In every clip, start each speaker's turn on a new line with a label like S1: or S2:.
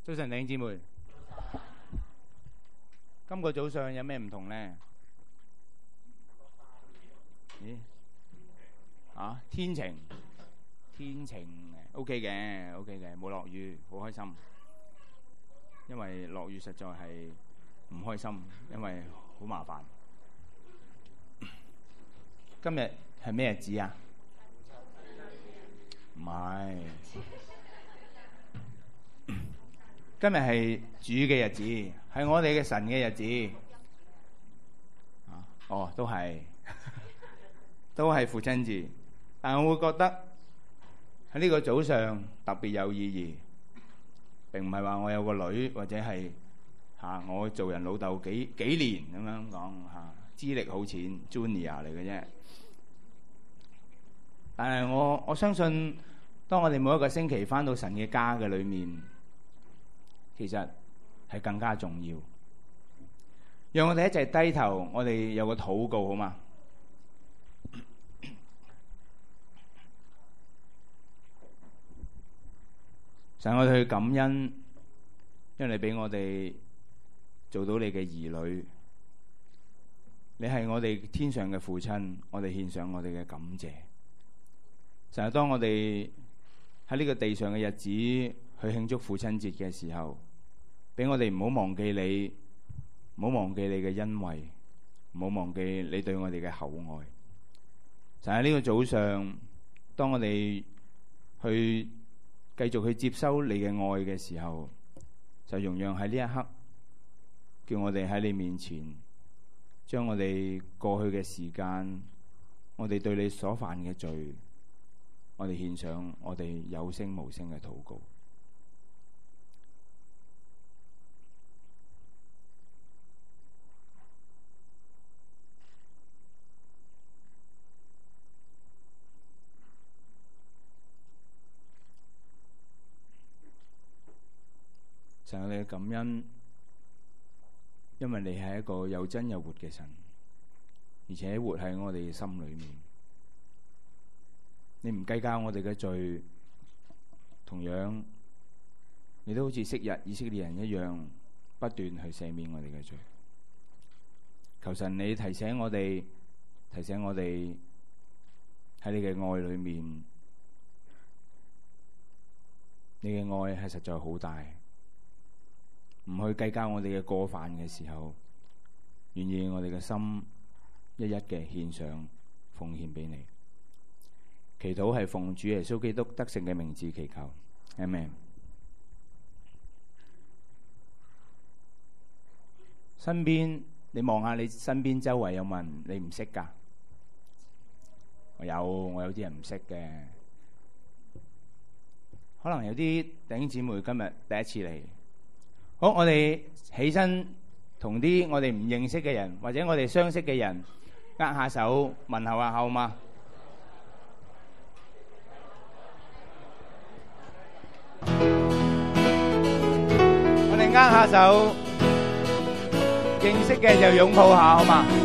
S1: 早晨，弟兄姊妹。今個早上有咩唔同呢？咦？天晴，OK 嘅，OK嘅，冇落雨，好開心。因為落雨實在係唔開心，因為好麻煩。今日係咩日子啊？唔係。今日係主嘅日子，係我哋嘅神嘅日子。都係，都係父親節。但係我會覺得喺呢個早上特別有意義，並唔係話我有個女或者係我做人老豆幾年咁樣講資歷好淺 Junior 嚟嘅啫。但係我相信，當我哋每一個星期返到神嘅家嘅裏面，其實係更加重要。讓我哋一齊低頭，我哋有個禱告好嗎？神，我哋去感恩，因為你俾我哋做到你嘅兒女。你係我哋天上嘅父親，我哋獻上我哋嘅感謝。神，當我哋喺呢個地上嘅日子去慶祝父親節嘅時候，俾我哋唔好忘記你，唔好忘記你嘅恩惠，唔好忘記你對我哋嘅厚愛。就喺呢個早上，當我哋去繼續去接收你嘅愛嘅時候，就容讓喺呢一刻，叫我哋喺你面前，將我哋過去嘅時間，我哋對你所犯嘅罪，我哋獻上我哋有聲無聲嘅禱告。神，我哋嘅感恩，因為你係一個又真又活嘅神，而且活喺我哋嘅心裏面。你唔計較我哋嘅罪，同樣你都好似昔日以色列人一樣，不斷去赦免我哋嘅罪。求神你提醒我哋喺你嘅愛裏面，你嘅愛係實在好大。唔去計較我哋嘅過犯嘅時候，願意我哋嘅心一一嘅獻上奉獻俾你。祈禱係奉主耶穌基督得勝嘅名字祈求，阿們。身邊你望下你身邊周圍有冇人你唔識㗎？我有啲人唔識嘅，可能有啲弟兄姊妹今日第一次嚟。好，我哋起身同啲我哋唔認識嘅人，或者我哋相識嘅人握下手，問候下好嗎？我哋握下手，認識嘅就擁抱下好嗎？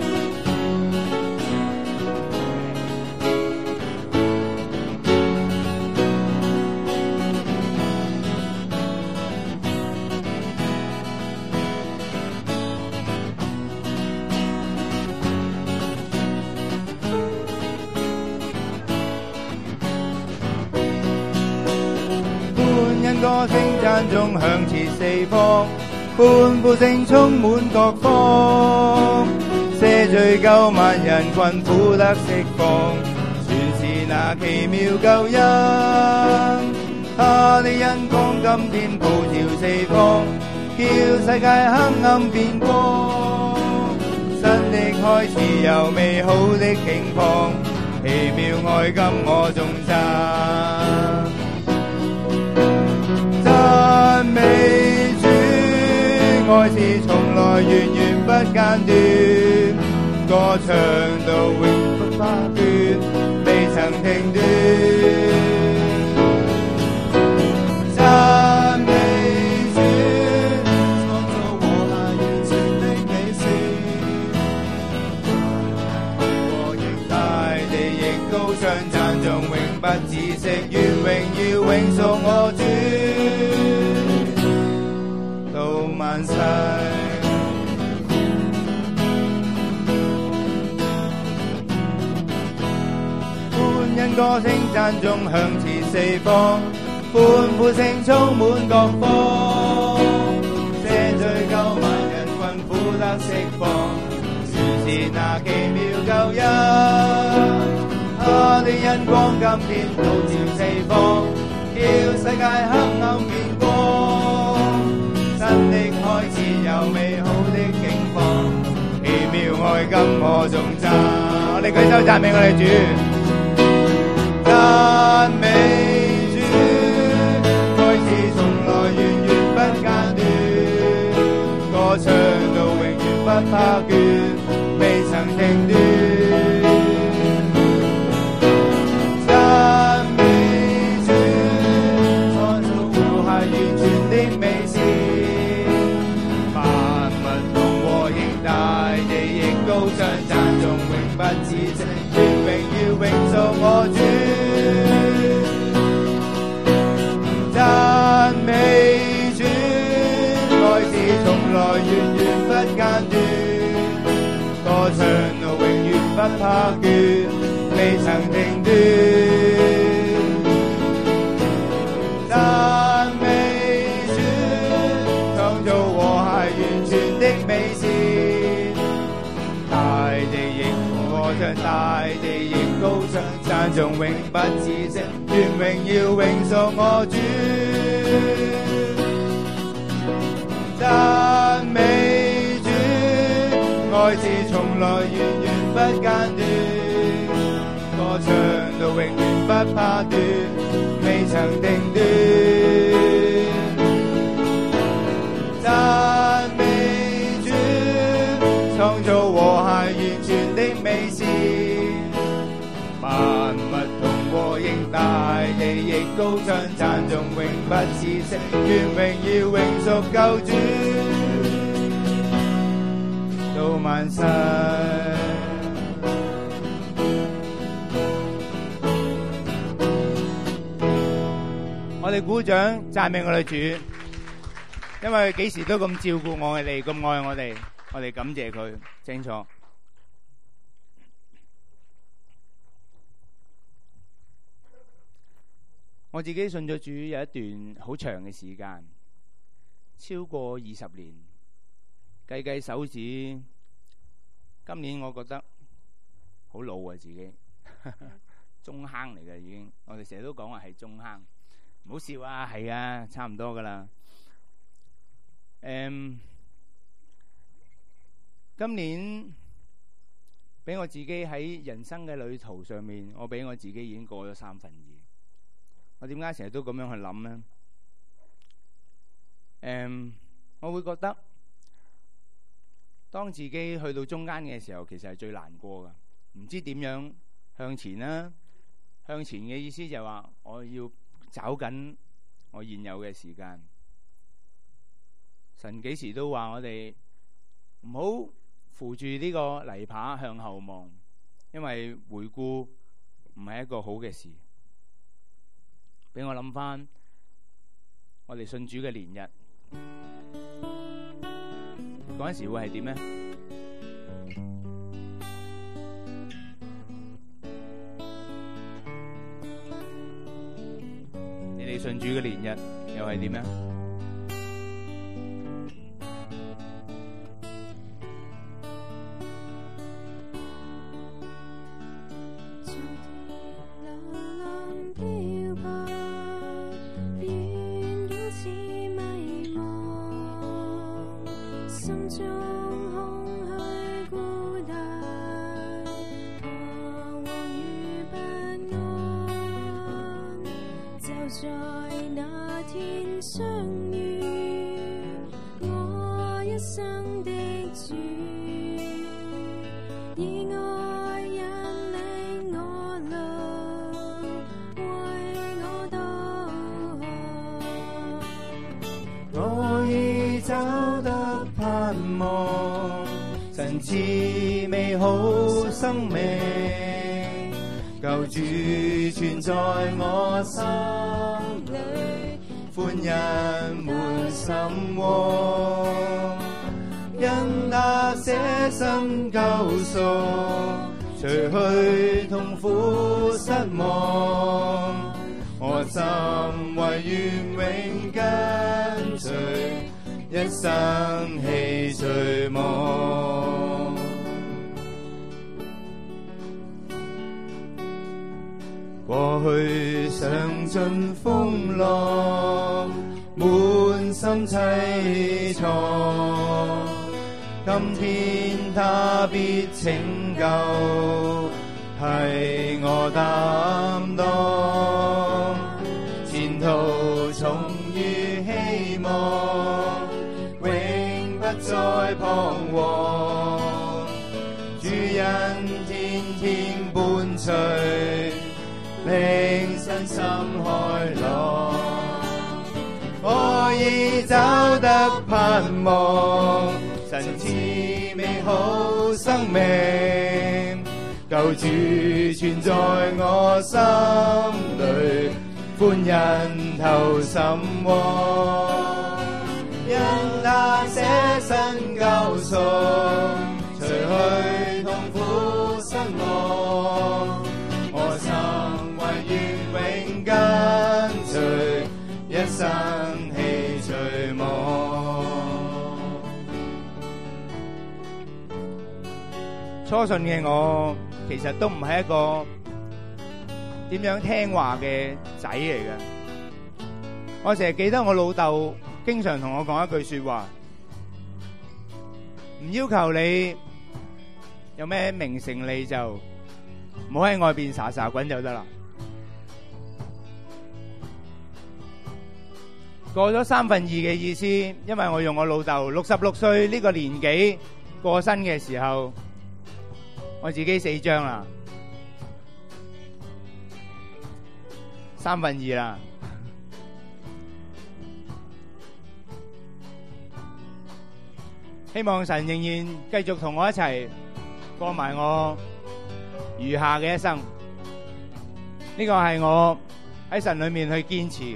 S1: 歌聲讚中響徹四方，歡呼聲充滿各方，赦罪救萬人困苦得釋放，全是那奇妙救恩。他的恩光今天普照四方，叫世界黑暗變光，新的開始有美好的景況，奇妙愛今我頌讚。讚美主，愛是從來源源不間斷，歌唱到永不花斷，未曾停斷。讚美主，創造和諧完全的美善，和應大地亦高唱讚頌永不止息，願榮耀永屬我主。
S2: 歌聲讚頌響徹四方，歡呼聲充滿各方，赦罪救萬人困苦得釋放，全是那奇妙救恩。他的恩光今天普照四方，叫世界黑暗變光，新的開始有美好的景況，奇妙愛今可頌讚。我哋舉手讚美我哋主，讚美主，愛是從來源源不間斷，歌唱到永遠不怕倦，未曾停斷。我主讚美主，愛是從來源源不間斷，歌唱到永遠不怕倦，未曾停斷。讚美主，創造和諧完全的美善，大地亦歌唱，大地亦高唱，讚頌永不止息，願榮耀永屬我主。讚美主，愛是從來源源不間斷，歌唱到永遠不怕斷，未曾停斷。讚美主，創造和諧完全的美善，萬物同和應，大地亦高唱，讚頌永不止息，願榮耀永屬救主到萬世。我哋鼓掌讚美我哋主，因為幾時都咁照顧我哋，咁愛我哋，我哋感謝佢。清楚。我自己信咗主有一段好長嘅時間，超過20年，計計手指，今年我覺得好老啊，自己中坑嚟嘅已經。我哋成日都講話係中坑，唔好笑啊，係啊，差唔多噶啦。今年俾我自己喺人生嘅旅途上面，我俾我自己已經過咗2/3。我點解成日都咁樣去諗呢？我會覺得當自己去到中間嘅時候，其實係最難過噶，唔知點樣向前啦。向前嘅意思就係話，我要找緊我現有嘅時間。神幾時都話我哋唔好扶住呢個泥耙向後望，因為回顧唔係一個好嘅事。俾我諗翻我哋信主嘅年日，嗰陣時會係點呢？你哋信主嘅年日又係點呢？ 除去痛苦失望，我心為願永跟隨，一生氣隨望。過去嘗盡風浪，滿心凄愴，今天他必拯救，係我擔當，前途重於希望，永不再彷徨，主恩天天伴隨，令身心開朗。我已找得盼望，神賜美好生命，救主存在我心裏，歡欣投心窩。因他捨身救贖，除去痛苦失望，我心為願永跟隨，一生氣隨望。
S1: 初信嘅我，其實都唔係一個點樣聽話嘅仔嚟嘅。我成日記得我老豆經常同我講一句說話，唔要求你有咩名成利就唔好喺外邊撒撒滾就得啦。過咗2/3嘅意思，因為我用我老豆66歲呢個年紀過身嘅時候，我自己4張啦，2/3啦。希望神仍然繼續同我一齊過埋我餘下嘅一生。呢個係我喺神裏面去堅持嘅。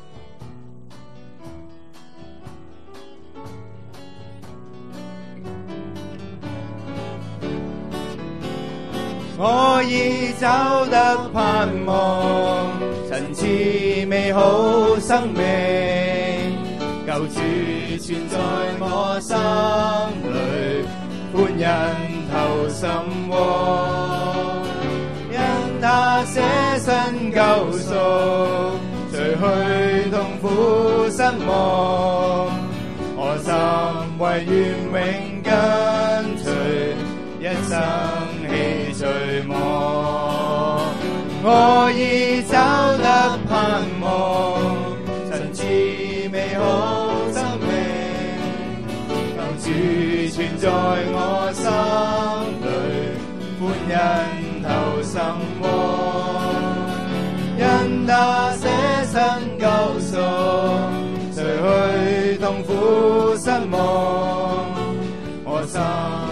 S2: 我已找得盼望，神賜美好生命，救主存在我心裏，歡欣投心窩。因他捨身救贖，除去痛苦失望，我心為願永跟隨，一生氣隨望。我已找得盼望，神賜美好生命，救主存在我心裏，歡欣投心窩。因他捨身救贖，除去痛苦失望，我心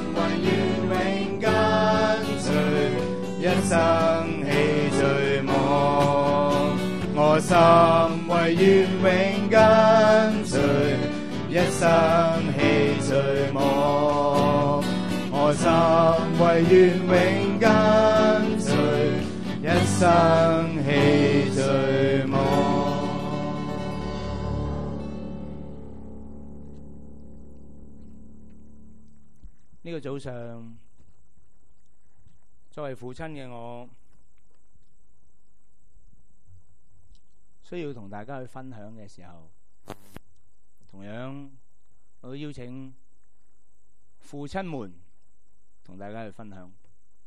S2: 一生氣隨望。我心為願永跟隨，一生氣隨望。我心為願永跟隨，一生氣隨望。
S1: 呢個早上，作為父親嘅我，需要同大家去分享嘅時候，同樣我都邀請父親們同大家去分享。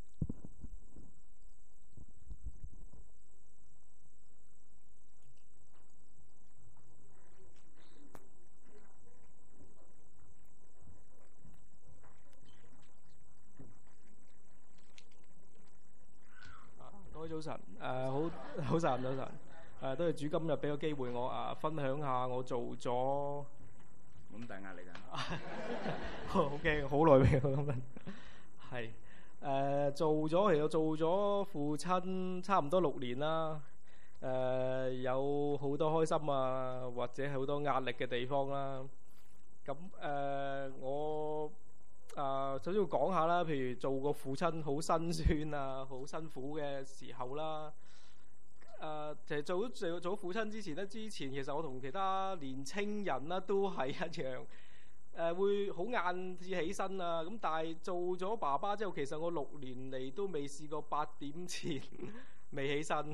S3: 各位早晨，早晨，多謝主今日俾個機會我分享下我做咗
S1: 咁大壓力㗎。
S3: 好驚，好耐未咁樣。係其實做咗父親差唔多6年啦。有好多開心啊，或者好多壓力嘅地方啦。咁我首先要講下啦，譬如做個父親好辛酸啊，好辛苦嘅時候啦。其實做父親之前其實我同其他年青人啦都係一樣，會好晏至起身啊。咁但係做咗爸爸之後，其實我6年嚟都未試過8點前未起身。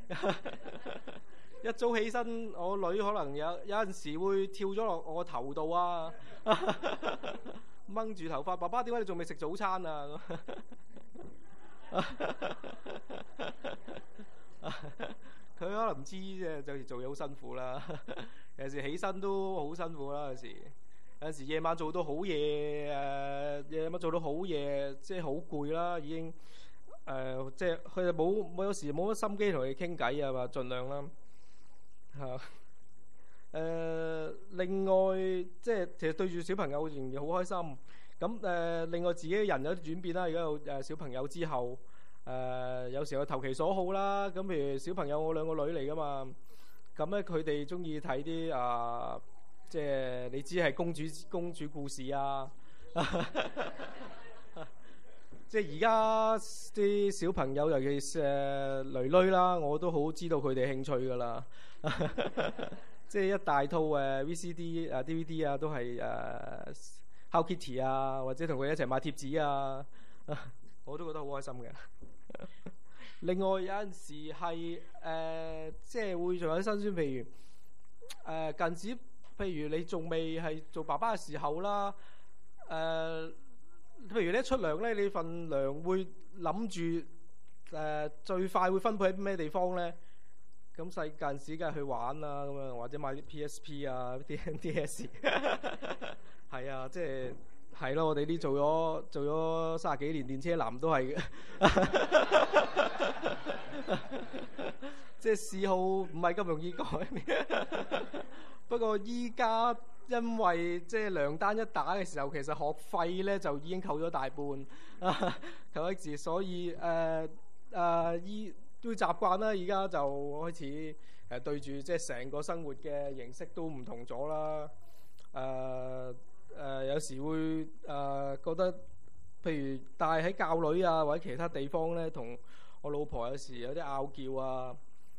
S3: 一早起身，我女可能有陣時會跳咗落我頭度啊，掹住頭髮，爸爸點解你仲未食早餐啊？佢可能唔知啫，就做嘢好辛苦啦。有時起身都好辛苦啦，有時夜晚做到好夜，夜晚做到好夜，即係好攰啦，已經即係佢哋冇有時冇乜心機同你傾偈啊嘛，盡量啦嚇。另外即係其實對住小朋友仍然好開心。咁另外自己人有啲轉變啦，而家有小朋友之後。有時候投其所好啦，咁譬如小朋友，我2個女嚟噶嘛，咁咧佢哋中意睇啲即係你知係公主故事啊，即係而家啲小朋友，尤其是女啦，我都好知道佢哋興趣噶啦，即係一大套VCD DVD 啊，都係Hello Kitty 啊，或者同佢一齊買貼紙啊，我都覺得好開心嘅。另外有陣時係即係會仲有啲辛酸，譬如近時，譬如你仲未係做爸爸嘅時候啦，譬如你一出糧咧，你份糧會諗住最快會分配喺咩地方咧？咁細近時梗係去玩啊，咁樣或者買啲 PSP 啊、DS， 係啊，即係。係咯，我哋啲做咗30幾年電車男都係嘅，即係嗜好唔係咁容易改變。不過依家因為即係糧單一打嘅時候，其實學費咧就已經扣咗大半，扣一字，所以都習慣啦。而家就開始對住即係成個生活嘅形式都唔同咗啦。有時會覺得，譬如帶喺教女啊，或者其他地方咧，同我老婆有時有啲拗撬啊，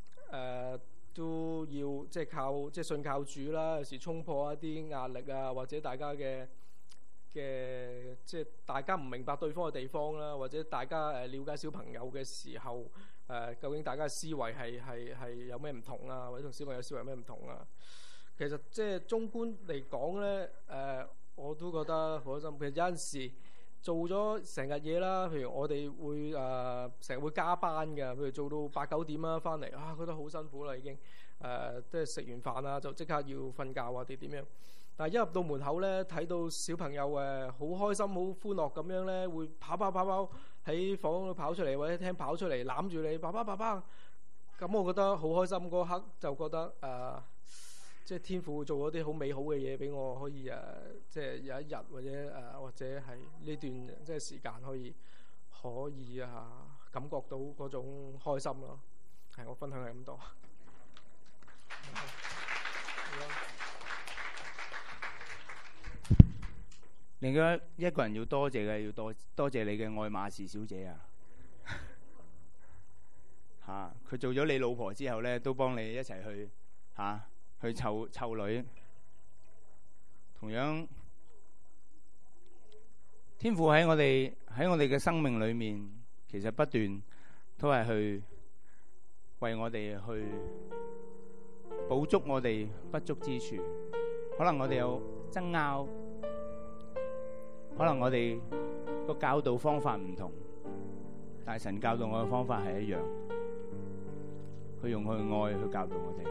S3: 都要即係信靠主啦。有時衝破一啲壓力啊，或者大家嘅即係大家唔明白對方嘅地方啦，或者大家了解小朋友嘅時候，究竟大家嘅思維係有咩唔同啊，或者同小朋友思維有咩唔同啊？其實即係綜觀嚟講咧，我都覺得好開心。其實有陣時做咗成日嘢啦，譬如我哋會成日會加班嘅，譬如做到8、9點啦，翻嚟覺得好辛苦啦已經。即係食完飯啊，就即刻要瞓覺啊，定點樣？但係一入到門口咧，睇到小朋友好開心、好歡樂咁樣咧，會跑喺房度跑出嚟，或者廳跑出嚟攬住你，爸爸。咁我覺得好開心，嗰刻就覺得即係天父做咗啲好美好嘅嘢俾我，可以即係有一日或者係呢段即係時間可以感覺到嗰種開心咯。係我分享係咁多。
S1: 另外一個人要多謝嘅，要多謝你嘅愛馬仕小姐啊！佢做咗你老婆之後咧，都幫你一齊去去湊女。同樣，天父喺我哋嘅生命裏面，其實不斷都係去為我哋去補足我哋不足之處。可能我哋有爭拗，可能我哋個教導方法唔同，但係神教導我嘅方法係一樣，佢用佢嘅愛去教導我哋。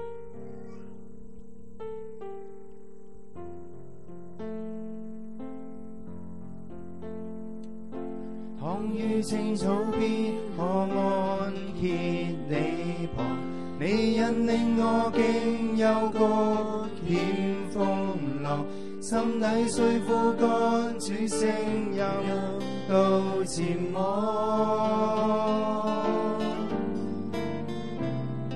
S2: 躺於青草邊，可安歇你旁，你引領我經幽谷險風浪，心底雖枯乾，主聲音都漸安。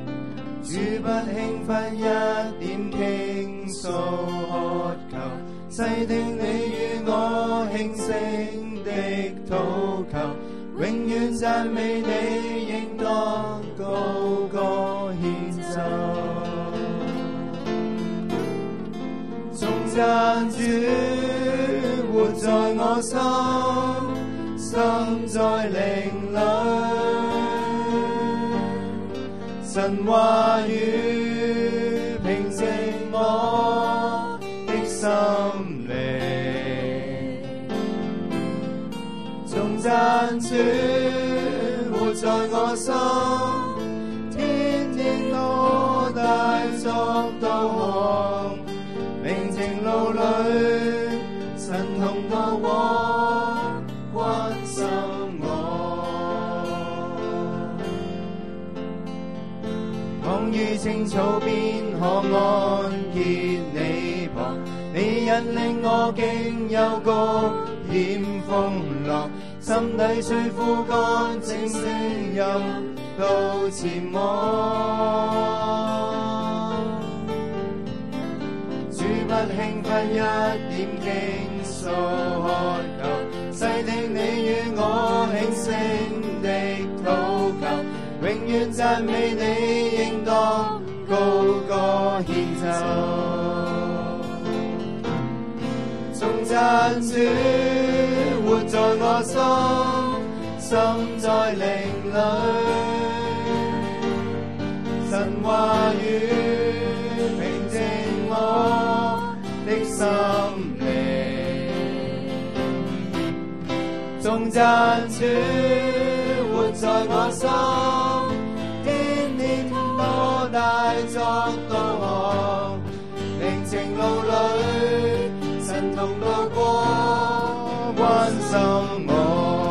S2: 主不輕忽一點傾訴渴求， 細聽你與我輕聲的禱求，永遠讚美你，應當高歌獻奏。頌讚主活在我心，心在靈裏，神話語平靜我的心靈。頌讚主活在我心，天天我帶作導航，明情路裏神同到我，關心我。望於青草邊可安歇你旁，你引領我經幽谷險風浪，心底雖枯乾，靜聲音到前往。主不輕忽一點傾訴渴求，細聽你與我輕聲的禱求，永遠讚美你，應當高歌獻奏。頌讚主活在我心，心在靈裏，神話語平靜我的心靈。頌讚主活在我心，天天多帶作導航，明情路裏神同路過，關心我。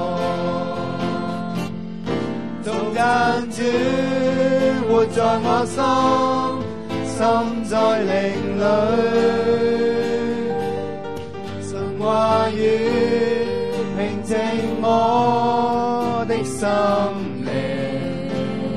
S2: 頌讚主活在我心，心在靈裏，神話語平靜我的心靈。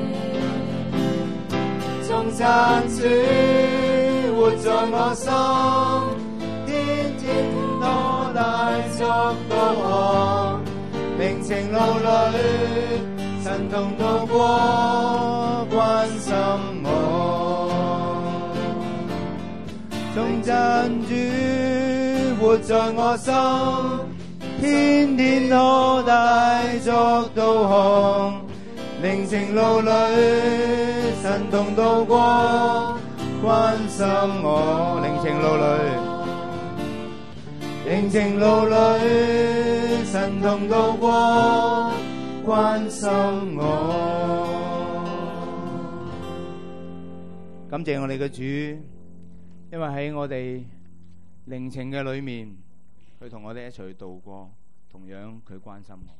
S2: 頌讚主活在我心，天天多帶作導航，明情路裏神同渡過，關心我。頌讚主活在我心，天天多帶作導航，明情路裏神同渡過，關心我。靈情路裏，靈情路裏神同渡過，關心我。
S1: 感謝我哋嘅主，因為喺我哋靈情嘅裏面，佢同我哋一齊去度過，同樣佢關心我。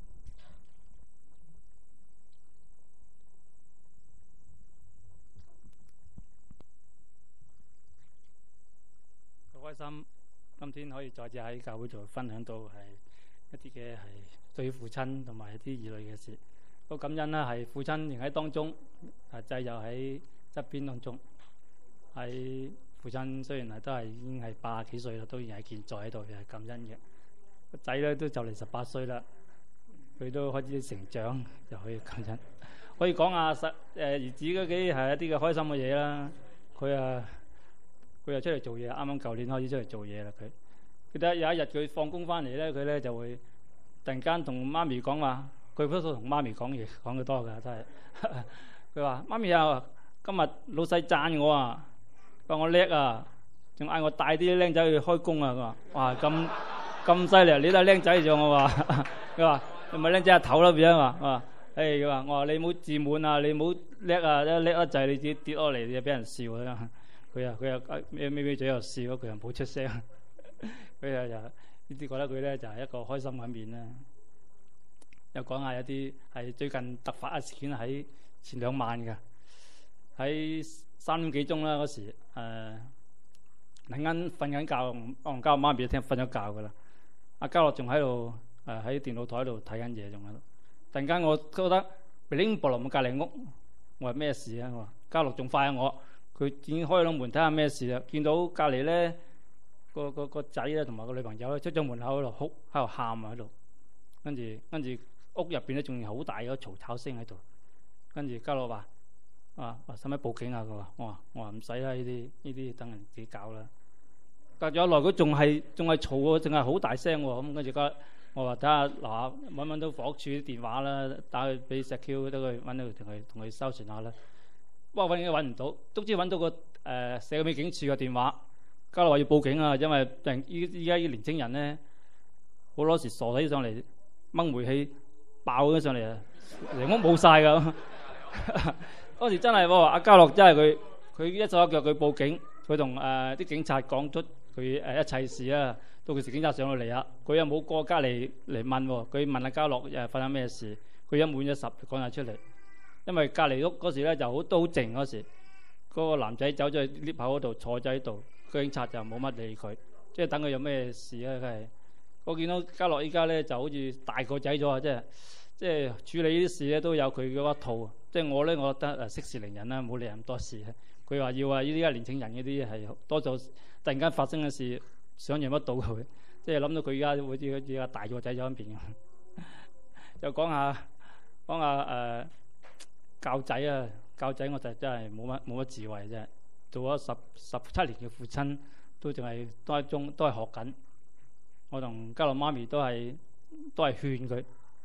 S4: 好開心，今天可以再次喺教會度分享到係一啲嘅係對於父親同埋一啲兒女嘅事。都感恩啦，係父親仍喺當中，仔又喺側邊當中。喺父親雖然係都係已經係80幾歲啦，都仍係健在喺度，又係感恩嘅。個仔咧都就嚟18歲啦，佢都開始成長，又可以感恩。可以講下兒子嗰啲係一啲嘅開心嘅嘢啦。佢又出嚟做嘢，啱啱舊年開始出嚟做嘢啦。佢記得有一日佢放工翻嚟咧，佢咧就會突然間同媽咪講話，佢多數同媽咪講嘢講得多㗎，真係。佢話：媽咪啊，今日老細讚我啊，話我叻啊，仲嗌我帶啲僆仔去開工啊。佢話：哇，咁犀利啊！你都係僆仔啫，我話。佢話：你咪僆仔阿頭啦，變咗話。佢話：我話你唔好自滿啊，你唔好叻啊，叻得滯你自己跌落嚟，你就俾人笑啦。佢又咪嘴又笑，佢又冇出聲。佢又呢啲覺得佢咧就係一個開心嘅面啦。又講下一啲係最近突發嘅事件，喺前2晚嘅，喺3點幾鐘啦嗰時，突然間瞓緊覺，我同家媽咪一聽瞓咗覺噶啦。阿嘉樂仲喺度喺電腦台度睇緊嘢，仲喺度。突然間我覺得乒乓落隔離屋，我話咩事啊？我話嘉樂仲快過我，佢已經開咗門睇下咩事啦。見到隔離咧嗰個仔咧同埋個女朋友咧出咗門口喺度哭，喺度喊啊喺度，跟住屋入邊咧仲有好大嗰嘈吵聲喺度，跟住家樂話使唔使報警啊？佢話我話唔使啦，呢啲等人自己搞啦。隔咗一耐佢仲係嘈喎，淨係好大聲喎。咁跟住我話睇下嗱揾到房屋處啲電話啦，打去俾石 Q 得佢揾到同佢收傳下啦。不過揾唔到，總之揾到個社會警署嘅電話。家樂話要報警啊，因為依家啲年青人咧好多時傻起上嚟掹煤氣爆咗上嚟啊，成屋冇晒㗎。嗰時真係喎，阿家樂真係佢一手一腳佢報警，佢同啲警察講出佢一切事啦。到佢時警察上到嚟啊，佢又冇過隔離嚟問喎，佢問阿家樂發生咩事，佢一滿咗10講晒出嚟。因為隔離屋嗰時咧就都好靜嗰時，嗰個男仔走咗去 lift 口嗰度坐咗喺度，個警察就冇乜理佢，即係等佢有咩事咧。佢係我見到家樂依家咧就好似大個仔咗啊，即係處理呢啲事咧都有佢嗰一套。即係我咧，我覺得息事寧人啦，冇理咁多事。佢話要呢啲家年青人嗰啲係多數突然間發生嘅事，想象不到佢，即係諗到佢而家好似大個仔咗一邊。就講下教仔啊，教仔我就真係冇乜智慧啫。做咗17年嘅父親，都係學緊。我同家樂媽咪都係勸佢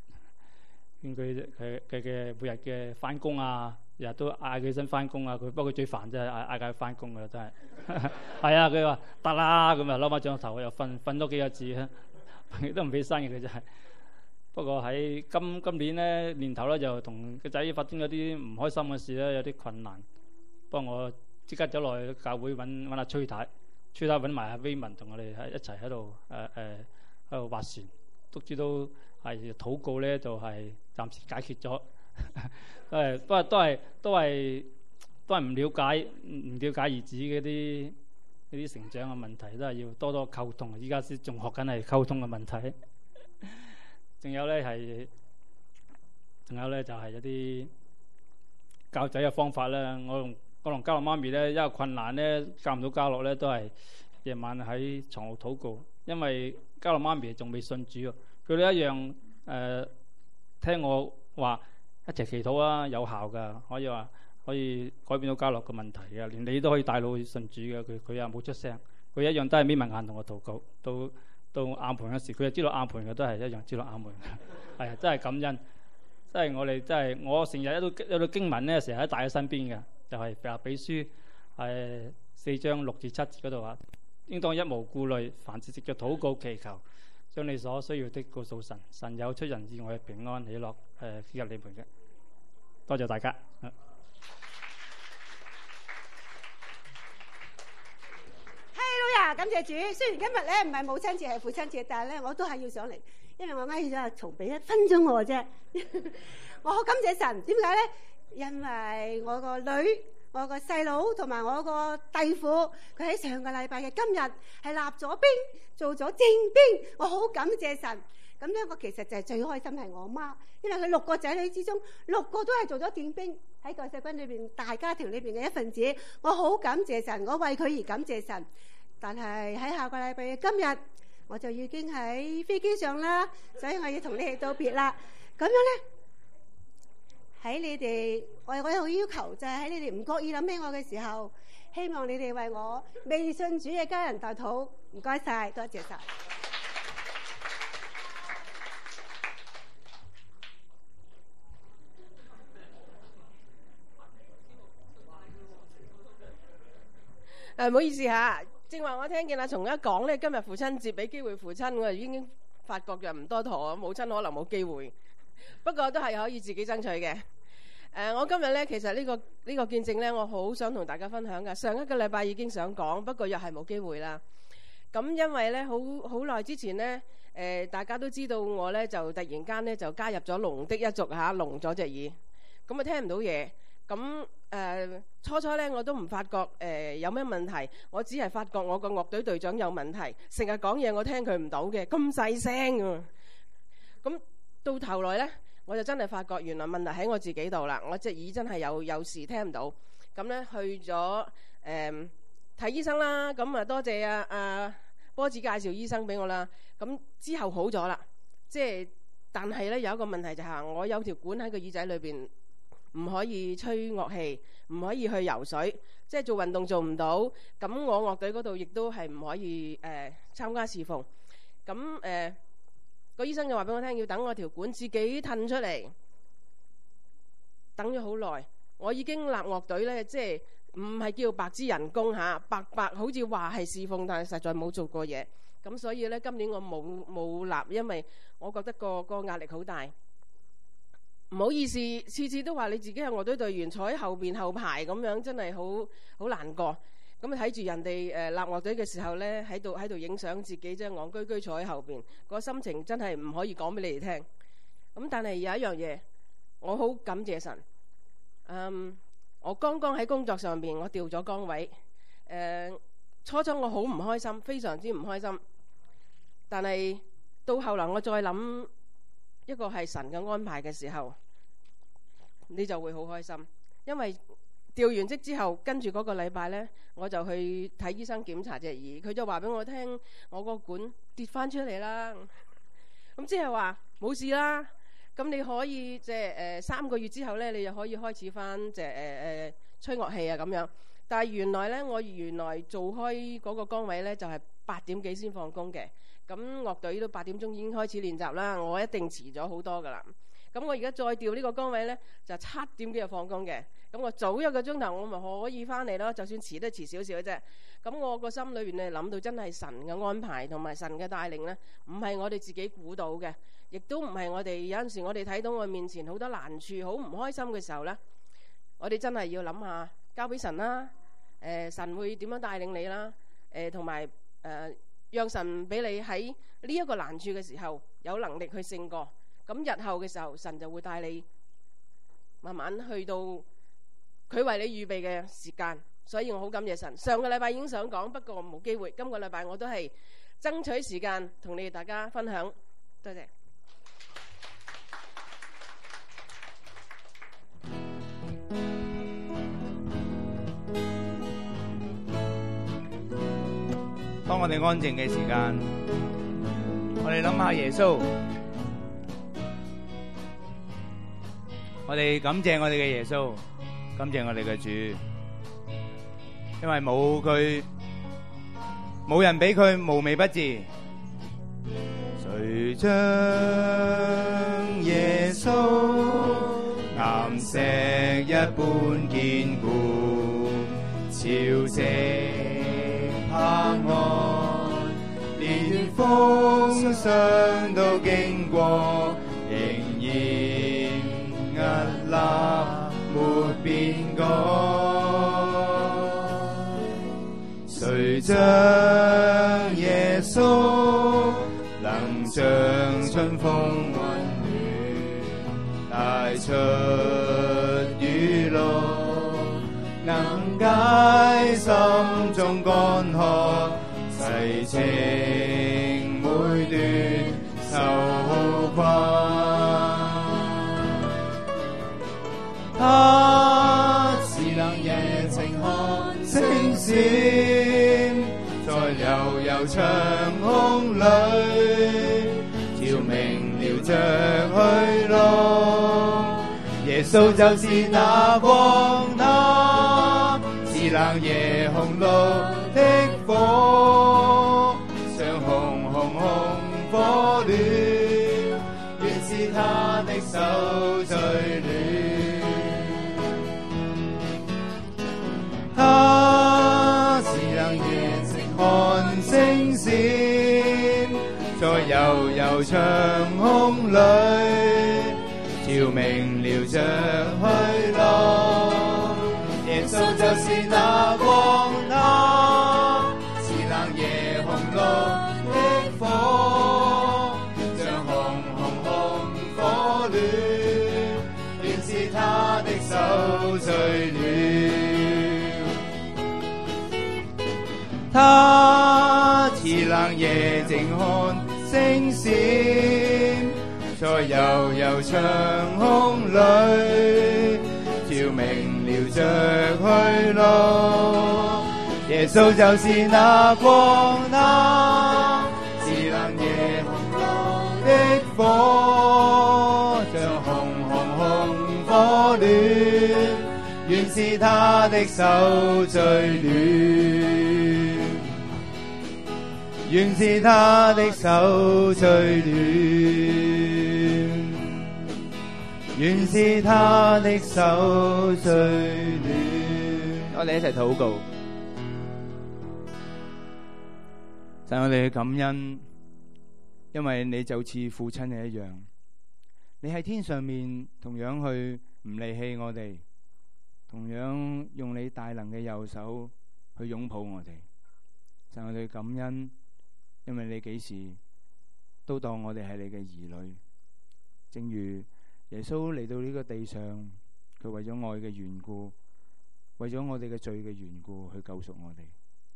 S4: 嘅每日嘅翻工啊，日日都嗌佢身翻工啊。不過佢最煩真係嗌佢翻工噶啦，真係。係啊，佢話得啦，咁啊攞翻張頭又瞓多幾個字啊，都唔俾生嘅佢真係。不過喺今年咧年頭咧就同個仔發生咗啲唔開心嘅事咧，有啲困難。不過我即刻走落去教會揾阿崔太揾埋阿威文同我哋一齊喺度喺度划船，都知道係禱告咧就係暫時解決咗。都係唔了解兒子嗰啲成長嘅問題，都係要多多溝通。依家先仲學緊係溝通嘅問題。仲有咧就係一啲教仔嘅方法啦。我同家樂媽咪咧，因為困難咧教唔到家樂咧，都係夜晚喺床度禱告。因為家樂媽咪仲未信主，佢哋一樣聽我話一齊祈禱啊，有效噶，可以改變到家樂嘅問題嘅，連你都可以帶路去信主嘅。佢又冇出聲，佢一樣都係眯埋眼同我禱告。到亞門嘅時，佢就知道亞門嘅都係一樣知道亞門。係啊，真係感恩。真係我成日有到經文咧，成日喺大喺身邊嘅，就係腓立比書4章6至7節嗰度話，應當一無顧慮，凡事藉着禱告祈求，將你所需要的告訴神，神有出人意外嘅平安喜樂賜給你們嘅。多謝大家。
S5: 感謝主，雖然今日咧唔係母親節係父親節，但係咧我都係要上嚟，因為我嗌咗阿曹俾1分鐘我啫。我好感謝神，點解咧？因為我個女、我個細佬同埋我個弟婦，佢喺上個禮拜嘅今日係立咗兵，做咗正兵，我好感謝神。咁咧，我其實就係最開心係我媽，因為佢6個仔女之中6個都係做咗正兵，喺救世軍裏邊大家庭裏邊嘅一份子，我好感謝神，我為佢而感謝神。但係喺下個禮拜嘅今日，我就已經喺飛機上啦，所以我要同你哋道別啦。咁樣咧，喺你哋，我有要求就係喺你哋唔覺意諗起我嘅時候，希望你哋為我未信主嘅家人代禱。唔該晒，多謝晒。
S6: 唔好意思嚇。正話我聽見阿松一講咧，今日父親節俾機會父親，我已經發覺嘅唔多妥，母親可能冇機會，不過都係可以自己爭取嘅。我今日咧其實呢個見證咧，我好想同大家分享㗎。上一個禮拜已經想講，不過又係冇機會啦。咁因為咧好耐之前咧，大家都知道我咧就突然間咧就加入咗聾的一族嚇，聾咗隻耳，咁啊聽唔到嘢。咁初咧我都唔發覺有咩問題，我只係發覺我個樂隊隊長有問題，成日講嘢我聽佢唔到嘅，咁細聲㗎。咁到頭來咧，我就真係發覺原來問題喺我自己度啦，我隻耳真係有事聽唔到。咁咧去咗睇醫生啦，咁啊多謝波子介紹醫生俾我啦。咁之後好咗啦，即係但係咧有一個問題就係我有條管喺個耳仔裏邊，唔可以吹樂器，唔可以去游水，即係做運動做唔到。咁我樂隊嗰度亦都係唔可以參加侍奉。咁個醫生就話俾我聽，要等我條管自己褪出嚟。等咗好耐，我已經立樂隊咧，即係唔係叫白支人工嚇，白好似話係侍奉，但係實在冇做過嘢。咁所以咧，今年我冇立，因為我覺得個壓力好大。唔好意思，次次都話你自己係樂隊隊員，坐喺後邊後排咁樣，真係好難過。咁睇住人哋立樂隊嘅時候咧，喺度影相，自己即係戇居居坐喺後邊，個心情真係唔可以講俾你哋聽。咁但係有一樣嘢，我好感謝神。我剛剛喺工作上邊，我調咗崗位。初初我好唔開心，非常之唔開心。但係到後來我再諗一個係神嘅安排嘅時候，你就會好開心。因為調完職之後，跟住嗰個禮拜呢，我就去睇醫生檢查隻耳，佢就話俾我聽，我個管跌翻出嚟啦。咁即係話冇事啦。咁你可以即係3個月之後呢，你就可以開始翻即係吹樂器啊咁樣。但係原來呢，我原來做開嗰個崗位呢，就係8點幾先放工嘅。咁樂隊都8點鐘已經開始練習啦，我一定遲咗好多噶啦。咁我而家再調呢個崗位呢，就7點幾就放工嘅。咁我早1個鐘頭我咪可以翻嚟咯，就算遲都遲少少嘅啫。咁我個心裏邊呢，諗到真係神嘅安排同埋神嘅帶領呢，唔係我哋自己估到嘅，亦都唔係我哋有陣時我哋睇到我面前好多難處、好唔開心嘅時候呢，我哋真係要諗下交俾神啦。神會點樣帶領你啦？同埋讓神俾你喺呢一個難處嘅時候有能力去勝過。咁日後嘅時候，神就會帶你慢慢去到佢為你預備嘅時間。所以我好感謝神。上個禮拜已經想講，不過冇機會。今個禮拜我都係爭取時間同你哋大家分享。多謝。
S2: 當我哋安靜嘅時間，我哋諗下耶穌，我哋感謝我哋嘅耶穌，感謝我哋嘅主，因為冇佢，冇人比佢無微不至。誰將耶穌岩石一般堅固，潮汐澎湃，連風霜都經過，仍然屹立沒變改。誰將耶穌能像春風雲雨帶出雨露，能解心中乾渴，齊情每段愁困。他是能夜晴看星閃，在悠悠長空裏照明了着去路。耶穌就是那光，那是冷夜紅路的火，像紅火暖，原是他的手最暖。他是能夜晴看星閃，在悠悠長空裏照明了着去路。耶穌就是那光，那是冷夜紅路的火，像紅火暖，原是他的手最暖。他似冷夜靜看星閃，在悠悠長空裏照明了着去路。耶穌就是那光，那是他的手最暖，原是他的手最暖，原是他的手最暖。我哋一齊禱告。神，我哋感恩，因為你就似父親嘅一樣，你喺天上面同樣去唔離棄我哋，同樣用你大能嘅右手去擁抱我哋。神，我哋感恩，因為你幾時都當我哋係你嘅兒女，正如耶穌嚟到呢個地上，佢為咗愛嘅緣故，為咗我哋嘅罪嘅緣故去救贖我哋。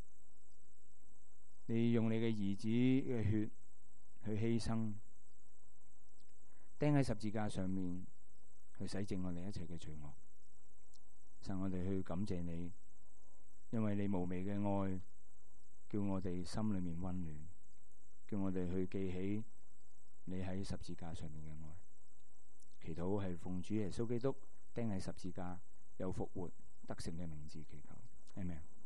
S2: 你用你嘅兒子嘅血去犧牲，釘喺十字架上面去洗淨我哋一切嘅罪惡。神，我哋去感謝你，因為你無微嘅愛叫我哋心裏面溫暖，叫我哋去記起你喺十字架上面嘅愛。祈禱係奉主耶穌基督釘喺十字架又復活得勝嘅名字祈求，阿們。